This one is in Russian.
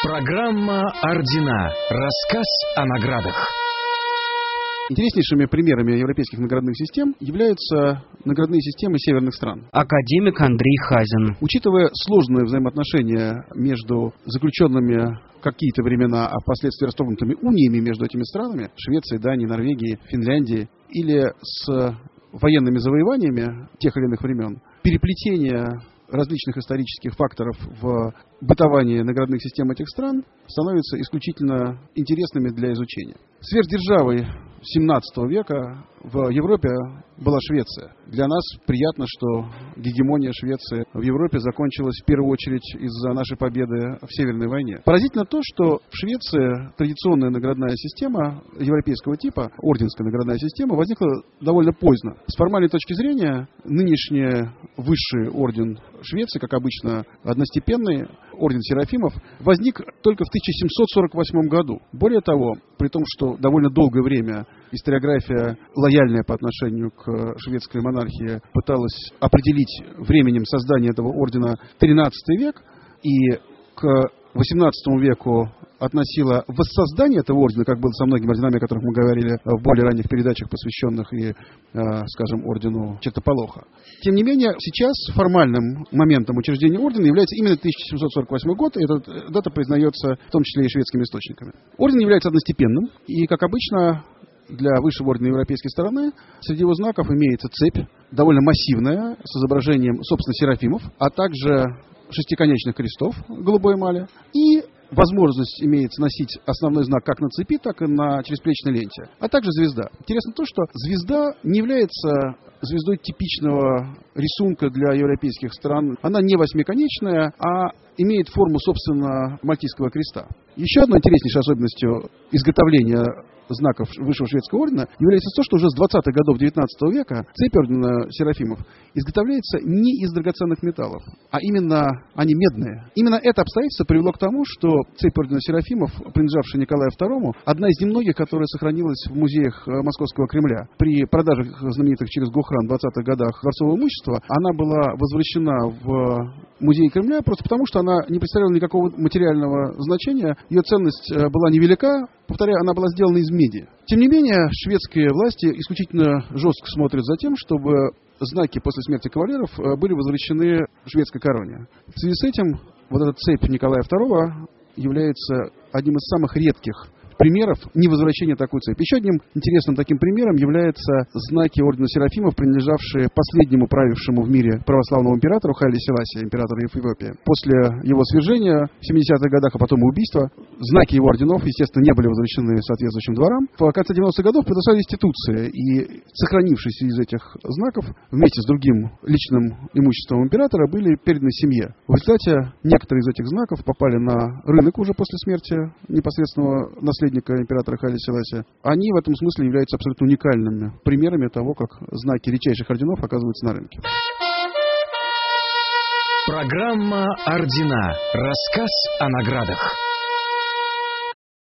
Программа «Ордена». Рассказ о наградах. Интереснейшими примерами европейских наградных систем являются наградные системы северных стран. Академик Андрей Хазин. Учитывая сложные взаимоотношения между заключенными в какие-то времена, а впоследствии расторгнутыми униями между этими странами, Швецией, Данией, Норвегией, Финляндией, или с военными завоеваниями тех или иных времен, переплетение различных исторических факторов в бытовании наградных систем этих стран становятся исключительно интересными для изучения. Сверхдержавой XVII века в Европе была Швеция. Для нас приятно, что гегемония Швеции в Европе закончилась в первую очередь из-за нашей победы в Северной войне. Поразительно то, что в Швеции традиционная наградная система европейского типа, орденская наградная система, возникла довольно поздно. С формальной точки зрения, нынешний высший орден Швеции, как обычно одностепенный, орден Серафимов, возник только в 1748 году. Более того, при том, что довольно долгое время историография, лояльная по отношению к шведской монархии, пыталась определить временем создания этого ордена XIII век, и к XVIII веку относила воссоздание этого ордена, как было со многими орденами, о которых мы говорили в более ранних передачах, посвященных и, скажем, ордену Чертополоха. Тем не менее, сейчас формальным моментом учреждения ордена является именно 1748 год, и эта дата признается в том числе и шведскими источниками. Орден является одностепенным, и, как обычно, для высшего ордена европейской стороны среди его знаков имеется цепь, довольно массивная, с изображением, собственно, серафимов, а также шестиконечных крестов голубой эмали, и возможность имеется носить основной знак как на цепи, так и на черезплечной ленте, а также звезда. Интересно то, что звезда не является звездой типичного рисунка для европейских стран. Она не восьмиконечная, а имеет форму, собственно, Мальтийского креста. Еще одной интереснейшей особенностью изготовления знаков Высшего шведского ордена является то, что уже с 20-х годов XIX века цепь ордена Серафимов изготовляется не из драгоценных металлов, а именно они медные. Именно это обстоятельство привело к тому, что цепь ордена Серафимов, принадлежавшая Николаю II, одна из немногих, которая сохранилась в музеях Московского Кремля. При продажах знаменитых через Гохран в 20-х годах дворцового имущества она была возвращена в музей Кремля просто потому, что она не представляла никакого материального значения, ее ценность была невелика, повторяю, она была сделана из меди. Тем не менее, шведские власти исключительно жестко смотрят за тем, чтобы знаки после смерти кавалеров были возвращены шведской короне. В связи с этим вот эта цепь Николая II является одним из самых редких примеров невозвращения такой цепи. Еще одним интересным таким примером являются знаки ордена Серафимов, принадлежавшие последнему правившему в мире православному императору Хайле Селасии, императору Эфиопии. После его свержения в 70-х годах, а потом и убийства, знаки его орденов, естественно, не были возвращены соответствующим дворам. В конце 90-х годов предоставили институции, и сохранившиеся из этих знаков вместе с другим личным имуществом императора были переданы семье. В результате некоторые из этих знаков попали на рынок уже после смерти непосредственного наследника императора Хайле Селасия. Они в этом смысле являются абсолютно уникальными примерами того, как знаки редчайших орденов оказываются на рынке. Программа «Ордена». Рассказ о наградах.